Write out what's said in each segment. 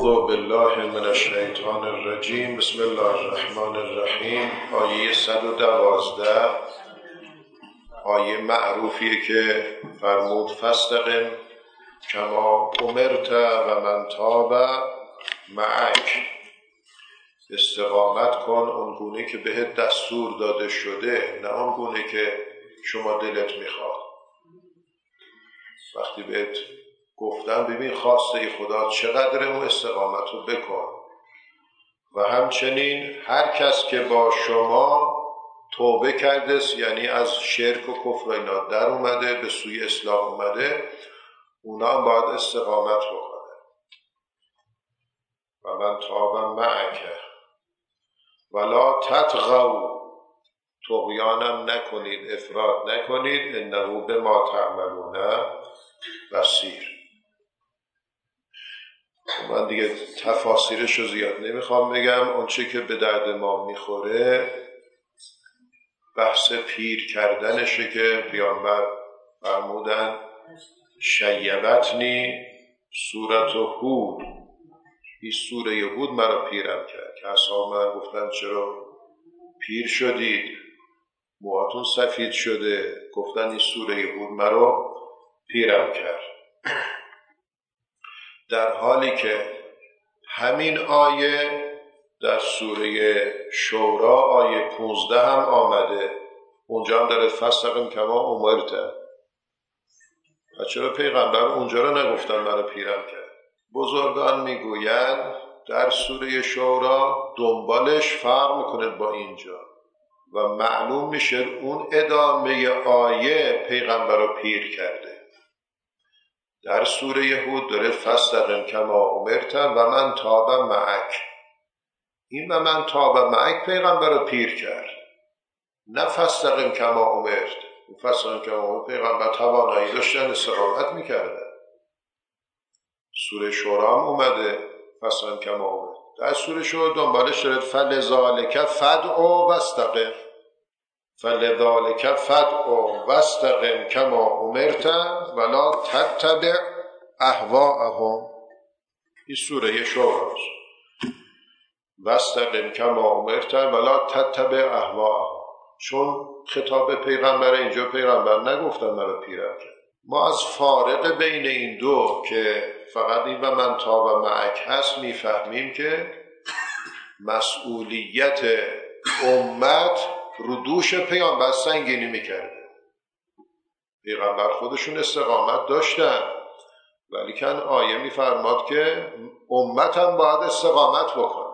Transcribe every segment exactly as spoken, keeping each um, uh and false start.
اعوذ بالله من الشیطان الرجیم. بسم الله الرحمن الرحیم. آیه صد و دوازده، آیه معروفیه که فرمود فاستقم کما امرت و من تاب معک. استقامت کن اونگونه که بهت دستور داده شده، نه اونگونه که شما دلت میخواد. وقتی بهت گفتن ببین خواسته خدا چقدر، اون استقامت رو بکن. و همچنین هر کس که با شما توبه کرده، یعنی از شرک و کفر و اینا در اومده به سوی اسلام اومده، اونا هم باید استقامت بکنه. و من تاب معک ولا تطغوا، طغیانم نکنید، افراط نکنید، انه بما تعملون بصیر. من دیگه تفاسیرش رو زیاد نمیخوام بگم. اون چه که به درد ما میخوره بحث پیر کردنشه که پیامبر فرمودن شیبتنی سورت هود، این سوره هود مرا پیرم کرد. که اصحاب من گفتن چرا پیر شدید، موهاتون سفید شده؟ گفتن این سوره هود مرا پیرم کرد. در حالی که همین آیه در سوره شورا آیه پونزده هم آمده، اونجا هم داره فاستقم کما امرت. و چرا پیغمبر اونجا رو نگفتن منو پیرم کرد؟ بزرگان میگویند در سوره شورا دنبالش فرق میکنه با اینجا و معلوم میشه اون ادامه آیه پیغمبر رو پیر کرده. در سوره هود داره فاستقم کما امرت و من تاب معک. این و من تاب معک پیغمبر رو پیر کرد، نه فاستقم کما امرت. فاستقم کما امرت پیغمبر توانایی داشتن، استقامت میکردن. سوره شورا هم اومده فاستقم کما امرت. در سوره شورا دنبالش داره فلذالک فدعوا واستقم، فلذالک فدعوا واستقم کما امرت ولا تتبع اهواءهم. این سوره شوراست. واستقم کما امرت ولا تتبع اهواءهم. چون خطاب پیغمبر، اینجا پیغمبر نگفتن منو پیرم کرد. ما از فارق بین این دو که فقط این و من تاب معک هست میفهمیم که مسئولیت امت رو دوش پیامبر سنگینی میکرده. پیغمبر خودشون استقامت داشتن، ولی کن آیه میفرماد که امت هم باید استقامت بکنه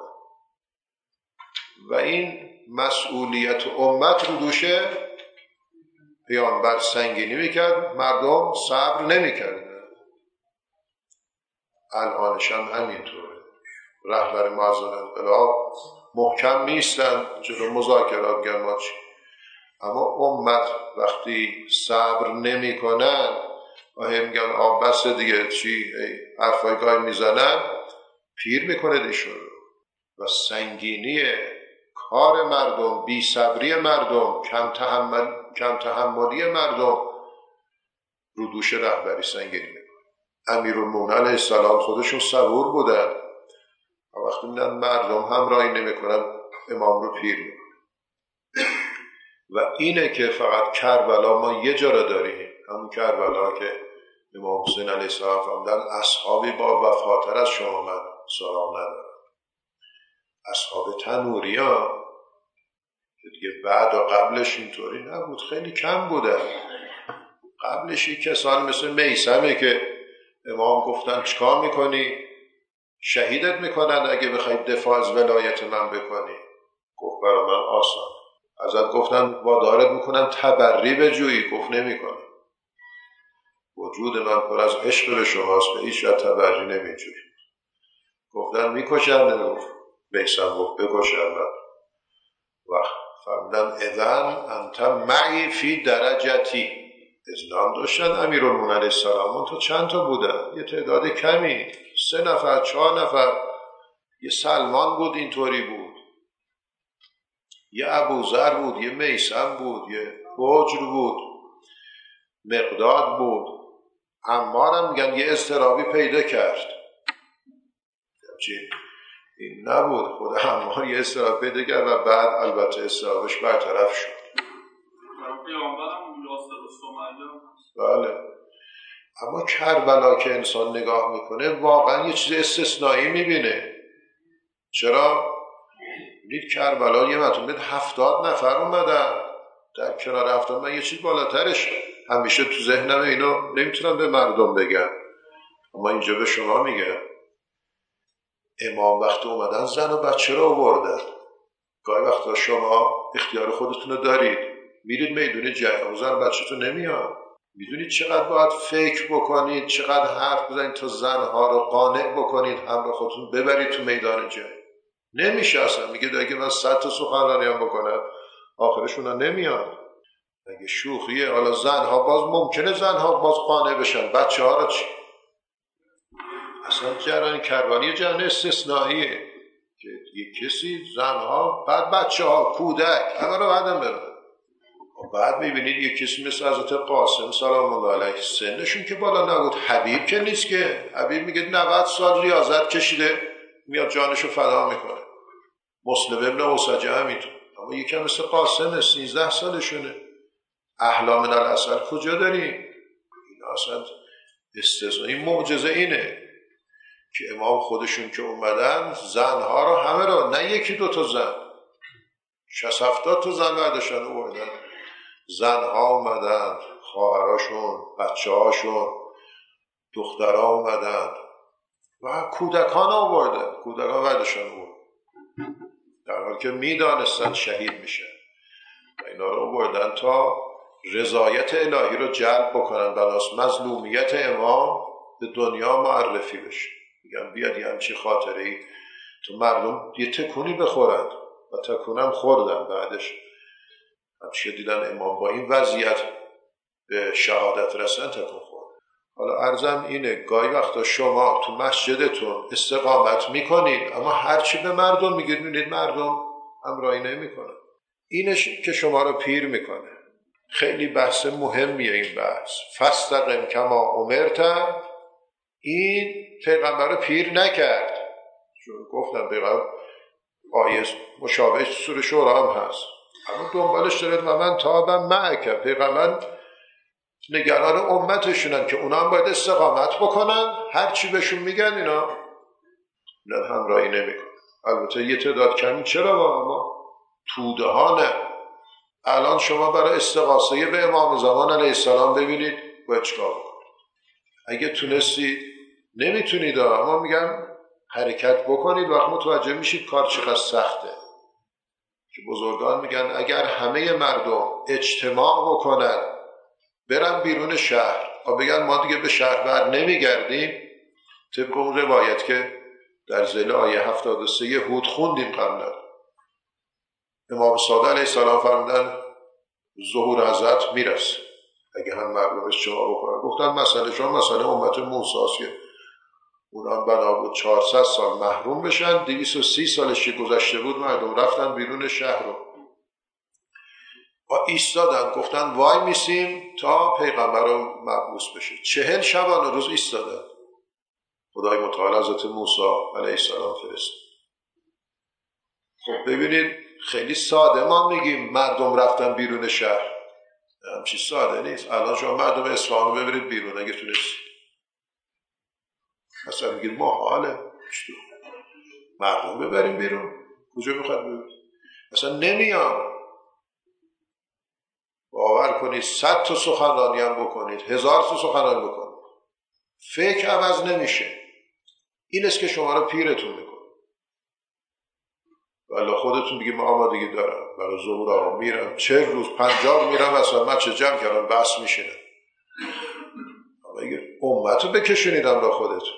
و این مسئولیت امت رو دوش پیامبر سنگینی میکرد، مردم صبر نمیکردن. الانش هم همینطوره. رهبر معظم انقلاب محکم نیستن جلو مذاکرات گن ما چی، اما امت وقتی صبر نمی کنن و هم میگن آب بس دیگه چی حرفای گای میزنن، پیر میکنه دیشون رو. و سنگینی کار مردم، بی صبری مردم، کم تحمل کم تحملی مردم رو دوش رهبری سنگینی میکنه. امیرالمومنین علیه السلام خودشون صبور بودن و وقتی میدن مردم همراهی نمیکنن امام رو پیر میکنن. و اینه که فقط کربلا ما یه جا رو داریم، همون کربلا که امام حسین علیه السلام فرمودن اصحابی با وفاتر از شما من سلام ندارم. اصحاب تنوری ها که دیگه بعد و قبلش اینطوری نبود، خیلی کم بودن. قبلش یک کسانی مثل میثمه که امام گفتن چیکار میکنی؟ شهیدت میکنن اگه بخواید دفاع از ولایت من بکنی. گفت برای من آسان. ازت گفتن وادارت میکنن تبری بجویی، گفت نمیکنم. وجود من پر از عشق به شماست، به هیچ جا تبری نمیجویی. گفتن میکشن، نگفت بیسم گفت بکشن. و فرمودن اذن انت معی فی درجتی. اذنان داشتن امیرالمومنین علیه السلام. اون تو چند تا بودن؟ یه تعداد کمی، سه نفر چهار نفر. یه سلمان بود اینطوری بود، یه ابوذر بود، یه میثم بود، یه بجر بود، مقداد بود. عمار هم میگن یه اضطرابی پیدا کرد، جن. این نبود. خود حمار یه استراب پیدا کرد و بعد البته استرابش برطرف شد. بله. اما کربلا که انسان نگاه میکنه واقعا یه چیز استثنایی میبینه. چرا؟ دید کربلا یه مطمئن هفتاد نفر اومدن در کنار هفتاد. من یه چیز بالاترش همیشه تو ذهنم اینو نمیتونم به مردم بگم، اما اینجا به شما میگم. امام وقتی اومدن زن و بچه رو آوردن. گاهی وقتا شما اختیار خودتون رو دارید، میرید میدون جنگ، زن و بچه تو نمیاد. میدونید چقدر باید فکر بکنید، چقدر حرف بزنید تا زنها رو قانع بکنید همراه خودتون ببرید تو میدان جنگ. نمیشه اصلا. میگه اگه من صد تا سخنرانی هم بکنم آخرشون هم نمیاد. اگه شوخیه. حالا زنها باز ممکنه زنها باز قانع بشن، بچه ها رو چی؟ اصلا جریان کربلا جریان استثنائیه که یک کسی زنها بعد بچه ها کودک همه رو بعدم بره. بعد میبینید یک کسی مثل حضرت قاسم سلام الله علیه سنشون که بالا نبود، حبیب که نیست که. حبیب میگه نود سال ریاضت کشیده میاد جانشو فدا میکنه. مسلم ابن اوسجه همینطور. اما یکم مثل قاسم سیزده سالشونه. احلام من العسل کجا داریم؟ این اصلا استثنایی. معجزه اینه که امام خودشون که اومدن زنها رو همه رو، نه یکی دو تا زن، شصت هفتاد تا زن برداشتن اومدن. زنها اومدن، خواهراشون، بچه هاشون، دخترها اومدن و کودکان آوردن. کودکان برداشتن اومدن در حال که میدانستن شهید میشن و اینا رو آوردن تا رضایت الهی رو جلب بکنن. بناس مظلومیت امام به دنیا معرفی بشه. میگن بیاد یه همچی خاطره ای تو مردم یه تکونی بخورند و تکونم خوردن. بعدش همچه دیدن امام با این وضعیت به شهادت رسن تکون خورد. حالا عرضم اینه گاهی وقتا شما تو مسجدتون استقامت میکنید اما هرچی به مردم میگید میدید مردم همراهی نمیکنن. اینش که شما رو پیر میکنه. خیلی بحث مهمیه این بحث. فاستقم کما امرت. این پیغمبر رو پیر نکرد. چون گفتم پیغمبر آیه مشابه سوره شورا هم هست، اما دنبالش دارد و من تابم معک. پیغمبر نگران امتشونن که اونا هم باید استقامت بکنن. هر چی بهشون میگن اینا نه همراهی نمیکنن. البته یه تعداد کمی چرا با ما توده ها نه. الان شما برای استغاثه به امام زمان علیه السلام ببینید باید چیکار بکنید. اگه تونستید، نمیتونید اما میگم حرکت بکنید، وقت متوجه میشید کار چقدر سخته. که بزرگان میگن اگر همه مردم اجتماع بکنن برن بیرون شهر و بگن ما دیگه به شهر بر نمیگردیم، طبق اون روایت که در ذیل آیه هفتاد و سه هود خوندیم قبلا، امام صادق علیه السلام فرمودن ظهور حضرت میرسه اگه هم مردم اجتماع بکنن. گفتن مسئله شما مسئله امت موسی است که اونا بنا بود چهارصد سال محروم بشن. دویست و سی سالش که گذشته بود مردم رفتن بیرون شهر رو و ایستادن، گفتن وای میسیم تا پیغمبر رو مبعوث بشه. چهل شبانه روز ایستادن. خدای متعال حضرت موسی علیه السلام فرست. خب ببینید خیلی ساده ما میگیم مردم رفتن بیرون شهر، همچی ساده نیست. الان شما مردم اصفهان رو ببرید بیرون اگه تونستید، اصلا میگید محاله مردم ببریم بیرون. کجا میخواد ببرید؟ اصلا نمیان. باور کنید صد تا سخنرانی هم بکنید، هزار تا سخنرانی بکنید، فکر عوض نمیشه. این است که شما رو پیرتون میکنه. ولی خودتون بگید من آمادگی دارم برای ظهور آقا میرم، چه روز پنجاه میرم اصلا من چه جمع کردم بس میشینم. اما اگر امت رو بکشونیدم را خودتون.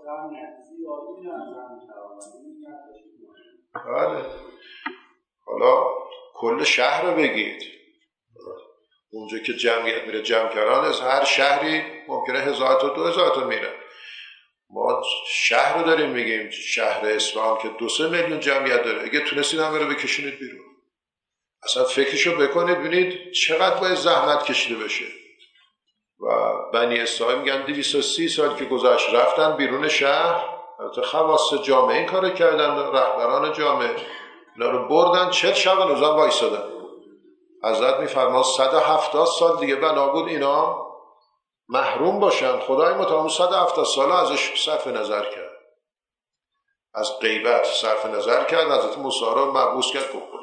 بله. حالا کل شهر رو بگید، اونجا که جمعیت میره جمع کردن از هر شهری ممکنه هزار تا دو هزار تا میره. ما شهر رو داریم میگیم شهر اصفهان که دو سه میلیون جمعیت داره. اگه تونستید همه رو بکشونید بیرون، اصلا فکرشو بکنید ببینید چقدر باید زحمت کشیده بشه. و بنی اسرائیل میگن دویست و سی سال که گذشت رفتن بیرون شهر البته خواص جامعه این کار کردن، رهبران جامعه اینا رو بردن چهل شب روزان وایسادن. حضرت میفرماد صد و هفتاد سال دیگه بنا بود اینا محروم باشن. خدای متعال صد و هفتاد سال ازش صرف نظر کرد، از غیبت صرف نظر کرد، حضرت موسی رو محبوس کرد بکنه.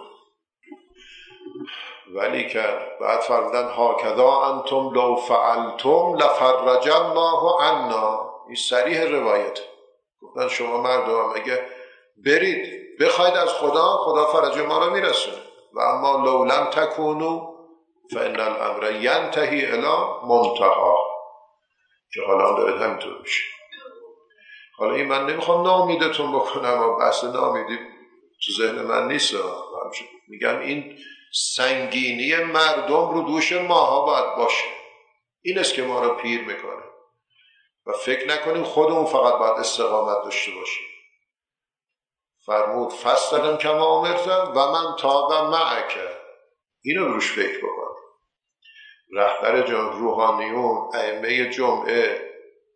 ولی که بعد فرمودن هاکذا انتم لو فعلتم لفرج الله عنا. این صریح روایت. گفتن شما مردم اگه برید بخواید از خدا، خدا فرج ما رو میرسونه. و اما لو لم تکونو فان الامر ینتهی الی منتها، که حالا داره همینطور میشه. حالا این من نمیخوام ناامیدتون بکنم و بحث ناامیدی تو ذهن من نیست. میگم این سنگینی مردم رو دوش ماها باید باشه. این است که ما رو پیر میکنه و فکر نکنیم خودمون فقط باید استقامت داشته باشیم. فرمود فاستقم کما امرت و من تاب معک. اینو روش فکر بکن. رهبر جمع روحانیون، ائمه جمعه،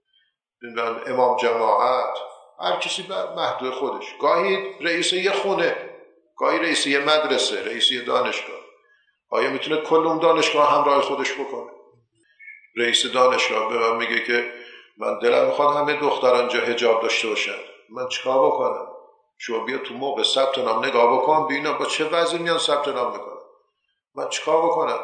امام جماعت، هر کسی بر محدود خودش، گاهی رئیس یه خونه، گاهی رئیس یه مدرسه، رئیس یه دانشگاه، آیا میتونه کل اون دانشگاه همراه خودش بکنه؟ رئیس دانشگاه به من میگه که من دلم میخواد همه دختران اینجا حجاب داشته باشن، من چیکار بکنم؟ شما بیا تو موقع ثبت نام نگاه بکن، ببینا با چه وضعی میان ثبت نام میکنن. من چیکار بکنم؟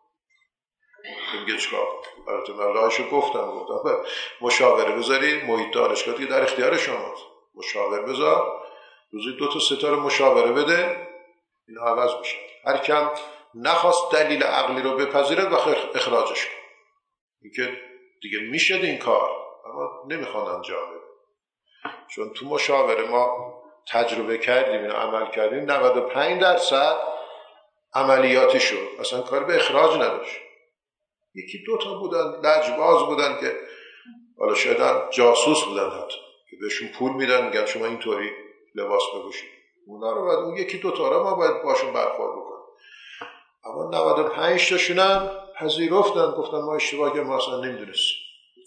میگه چیکار کنم؟ البته من راهشو گفتم گفتم مشاوره بذاری، محیط دانشگاه دیگه در اختیار شماست، مشاور بذار، روزی دو تا ستاره مشاوره بده، اینا عوض میشه. هر کم نخواست دلیل عقلی رو بپذیره و اخراجش کن. اینکه دیگه میشه این کار، اما نمیخوان انجام بده. چون تو مشاوره ما تجربه کردیم، اینو عمل کردیم، نود و پنج درصد عملیاتی شد، اصلا کار به اخراج نداشت. یکی دوتا بودن لجباز بودن که حالا شاید جاسوس بودن، حتی که بهشون پول میدن میگن شما اینطوری لباس بپوشید، اونا رو باید، اون یکی دوتا رو ما باید باشون برخورد بکنیم. اما نود و پنج تاشون هم پذیرفتن، گفتن ما اشتباه کردیم، ما اصلا نمیدونستیم.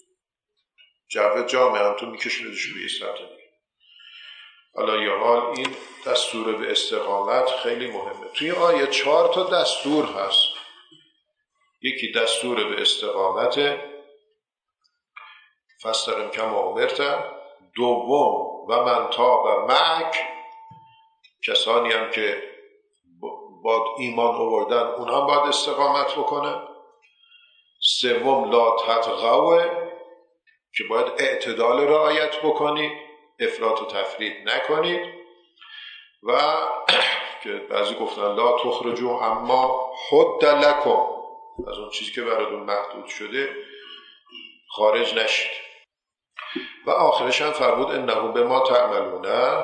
جو جامعه هم تو میکشوندشون به این سمت. حالا یه حال این دستور به استقامت خیلی مهمه. توی آیه چهار تا دستور هست. یکی دستور به استقامت، فاستقم کما امرت. دوم و من تاب معک، کسانی هم که با ایمان آوردن اونها باید استقامت بکنن. سوم لا تطغوا، که باید اعتدال رعایت بکنید، افراط و تفرید نکنید. و که بعضی گفتن لا تخرجوا اما حد لکم، از اون چیزی که براتون محدود شده خارج نشید. و آخرش هم فرمود انه بما تعملون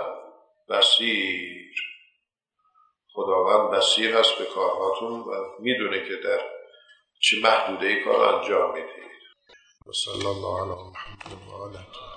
بصیر، خداوند بصیر هست به کارهاتون و میدونه که در چه محدوده ای کار انجام میدید. و صلی الله علی محمد و آله.